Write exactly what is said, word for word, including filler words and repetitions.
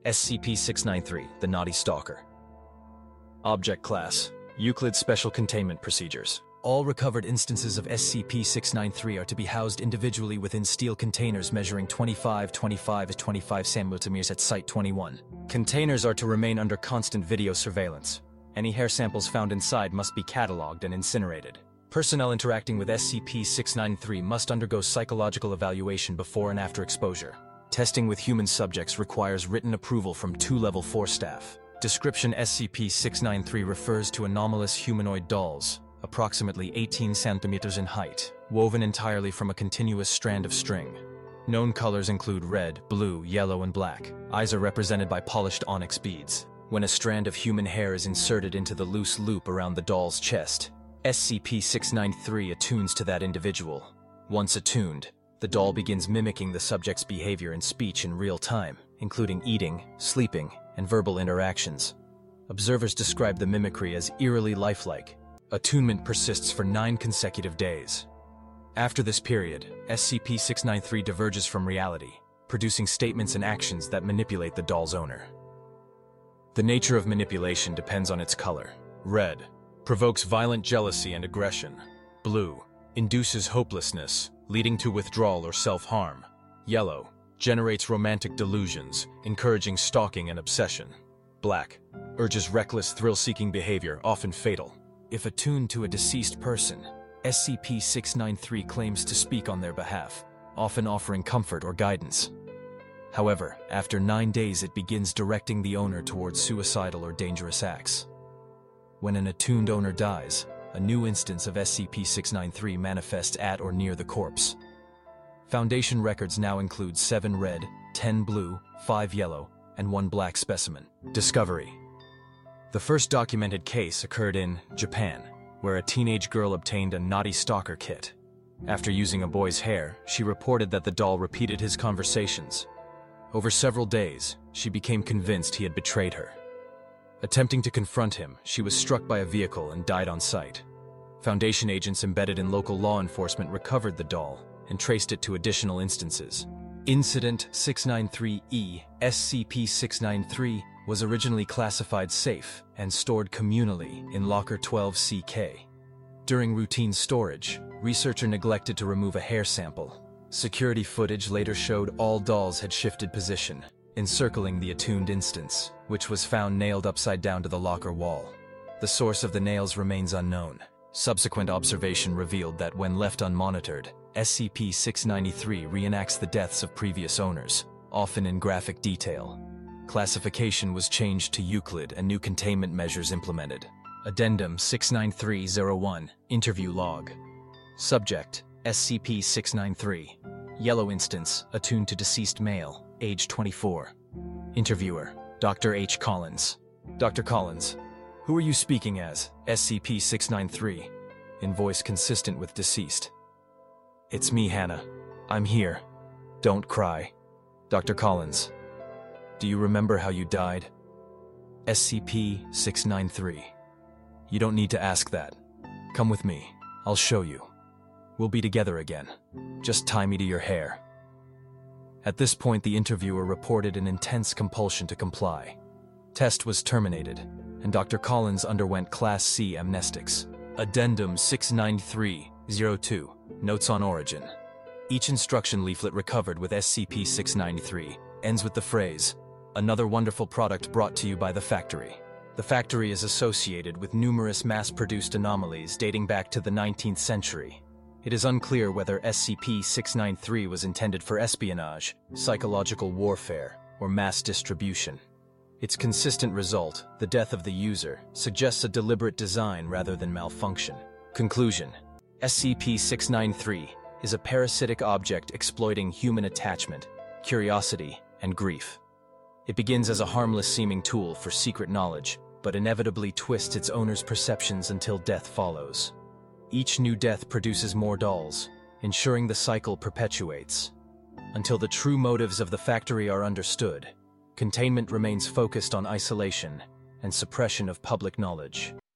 S C P six ninety-three, the Naughty Stalker. Object Class: Euclid Special Containment Procedures. All recovered instances of S C P six ninety-three are to be housed individually within steel containers measuring twenty-five, twenty-five to twenty-five centimeters at Site twenty-one. Containers are to remain under constant video surveillance. Any hair samples found inside must be catalogued and incinerated. Personnel interacting with S C P six ninety-three must undergo psychological evaluation before and after exposure. Testing with human subjects requires written approval from two Level four staff. Description: S C P six ninety-three refers to anomalous humanoid dolls, approximately eighteen centimeters in height, woven entirely from a continuous strand of string. Known colors include red, blue, yellow, and black. Eyes are represented by polished onyx beads. When a strand of human hair is inserted into the loose loop around the doll's chest, S C P six ninety-three attunes to that individual. Once attuned, the doll begins mimicking the subject's behavior and speech in real time, including eating, sleeping, and verbal interactions. Observers describe the mimicry as eerily lifelike. Attunement persists for nine consecutive days. After this period, S C P six ninety-three diverges from reality, producing statements and actions that manipulate the doll's owner. The nature of manipulation depends on its color. Red provokes violent jealousy and aggression. Blue induces hopelessness, leading to withdrawal or self-harm. Yellow generates romantic delusions, encouraging stalking and obsession. Black urges reckless, thrill-seeking behavior, often fatal. If attuned to a deceased person, S C P six ninety-three claims to speak on their behalf, often offering comfort or guidance. However, after nine days it begins directing the owner towards suicidal or dangerous acts. When an attuned owner dies, a new instance of S C P six ninety-three manifests at or near the corpse. Foundation records now include seven red, ten blue, five yellow, and one black specimen. Discovery: the first documented case occurred in Japan, where a teenage girl obtained a Naughty Stalker kit. After using a boy's hair, she reported that the doll repeated his conversations. Over several days, she became convinced he had betrayed her. Attempting to confront him, she was struck by a vehicle and died on site. Foundation agents embedded in local law enforcement recovered the doll and traced it to additional instances. Incident six ninety-three E S C P six ninety-three was originally classified safe and stored communally in Locker twelve C K. During routine storage, researcher neglected to remove a hair sample. Security footage later showed all dolls had shifted position, encircling the attuned instance, which was found nailed upside down to the locker wall. The source of the nails remains unknown. Subsequent observation revealed that when left unmonitored, S C P six ninety-three reenacts the deaths of previous owners, often in graphic detail. Classification was changed to Euclid and new containment measures implemented. Addendum six ninety-three dash one, Interview Log. Subject: S C P six ninety-three. Yellow instance, attuned to deceased male, age twenty-four. Interviewer: Doctor H. Collins. Doctor Collins, who are you speaking as, S C P six ninety-three? In voice consistent with deceased. It's me, Hannah. I'm here. Don't cry. Doctor Collins, do you remember how you died? S C P six ninety-three. You don't need to ask that. Come with me. I'll show you. We'll be together again. Just tie me to your hair. At this point, the interviewer reported an intense compulsion to comply. Test was terminated, and Doctor Collins underwent Class C amnestics. Addendum six ninety-three dash two, Notes on Origin. Each instruction leaflet recovered with S C P six ninety-three ends with the phrase, "Another wonderful product brought to you by the factory." The factory is associated with numerous mass-produced anomalies dating back to the nineteenth century. It is unclear whether S C P six ninety-three was intended for espionage, psychological warfare, or mass distribution. Its consistent result, the death of the user, suggests a deliberate design rather than malfunction. Conclusion: S C P six ninety-three is a parasitic object exploiting human attachment, curiosity, and grief. It begins as a harmless-seeming tool for secret knowledge, but inevitably twists its owner's perceptions until death follows. Each new death produces more dolls, ensuring the cycle perpetuates. Until the true motives of the factory are understood, containment remains focused on isolation and suppression of public knowledge.